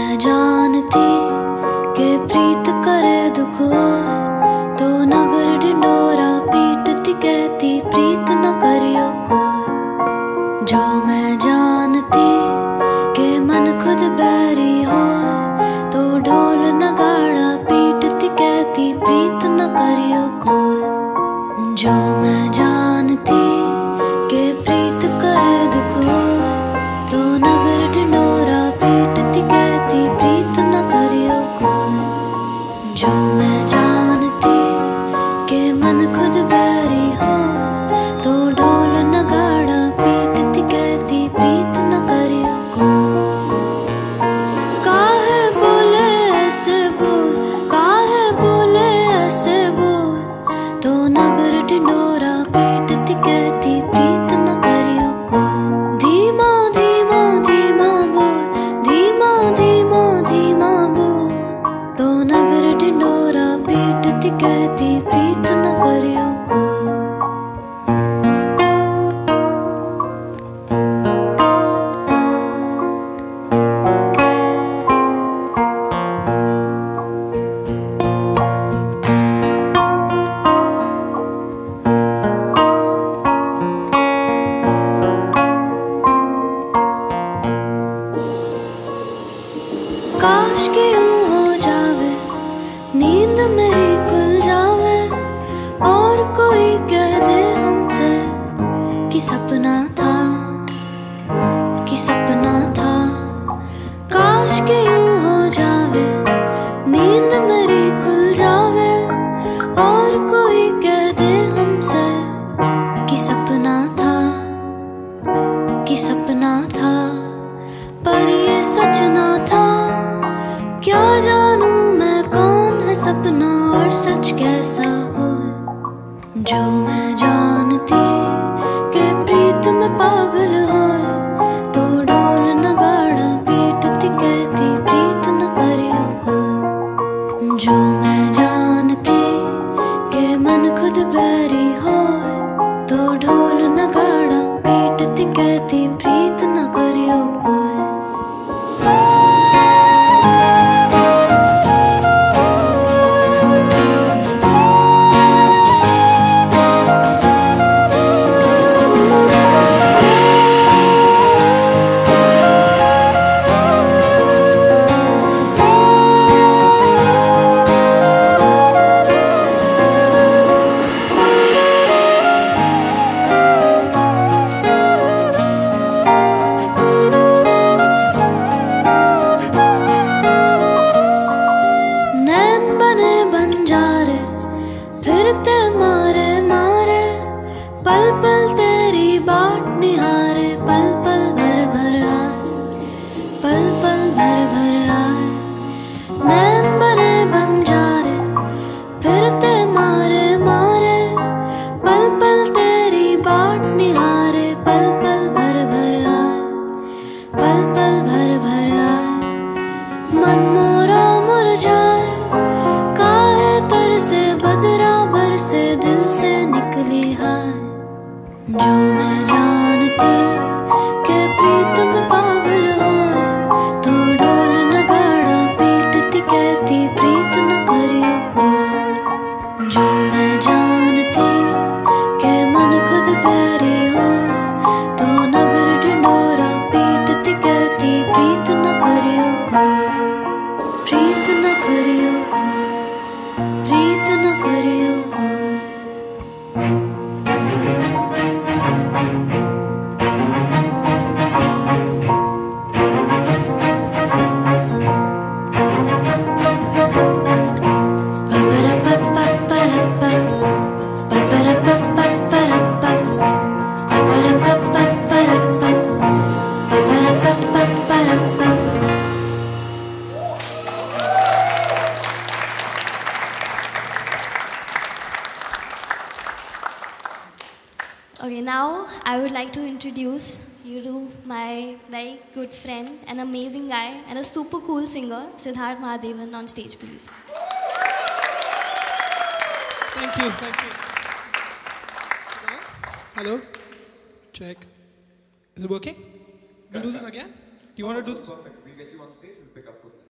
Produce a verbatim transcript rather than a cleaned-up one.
मैं जानती के प्रीत करे दुख और तो नगर ढिंडोरा पीटती कहती प्रीत न करियो कोई। जो मैं जानती के मन खुद बैरी हो तो ढोल नगाड़ा पीटती कहती प्रीत न करियो कोई। जो मैं जानती के प्रीत करे दुख हो तो नगर ढिंडोरा पीटती कहती प्रीत न करियो कोई। जो मैं जानती के मन खुद बैरी हो तो ढोल नगाड़ा पीटती कहती प्रीत न करियो कोई। काहे बोले ऐसे बोल, काहे बोले ऐसे बोल तो नगर ढिंडोरा पीटती कहती प्रीत न करियो कोई। धीमा धीमा धीमा बोल, धीमा धीमा धीमा बोल तो नगर ढिंडोरा पीटती कहती प्रीत न करियो कोई। काश कि यूं हो जावे नींद मेरी खुल जावे और कोई कह दे हमसे कि सपना था, कि सपना था। काश कि यूं हो जावे नींद मेरी खुल जावे और कोई कह दे हमसे कि सपना था, कि सपना था। पर ये सच ना था, क्या जानूं मैं कौन है सपना और सच कैसा हो। जो मैं जानती के प्रीत में पागल हो तो ढोल नगाड़ा पीटती कहती प्रीत न करियो कोई। जो मैं जानती के मन खुद बैरी हो तो ढोल नगाड़ा पीटती कहती प्रीत न करियो कोई। फिरते मारे मारे पल पल तेरी बाट निहारे, पल पल भर भर आए, पल पल भर भर आए। नैन बने बंजारे फिरते मारे मारे पल पल तेरी बाट निहारे, पल पल भर भर आए, पल पल भर भर आए। मन मोरा मुरझाए काहे तर से बदरा से दिल से निकली है। जो मैं जानती के प्रीत में पागल हो तो ढोल नगाड़ा पीटती कहती प्रीत न करियो कोई। जो मैं जानती के मन खुद बैरी हो तो नगर ढिंडोरा पीटती कहती प्रीत न करियो कोई, प्रीत न करियो कोई, प्रीत न करियो कोई। Okay, now I would like to introduce you to my very good friend, an amazing guy, and a super cool singer, Siddharth Mahadevan, on stage, please. Thank you, thank you. Hello? Check. Is it working? We'll do this again? Do you want to do this? Perfect. We'll get you on stage. We'll pick up from there.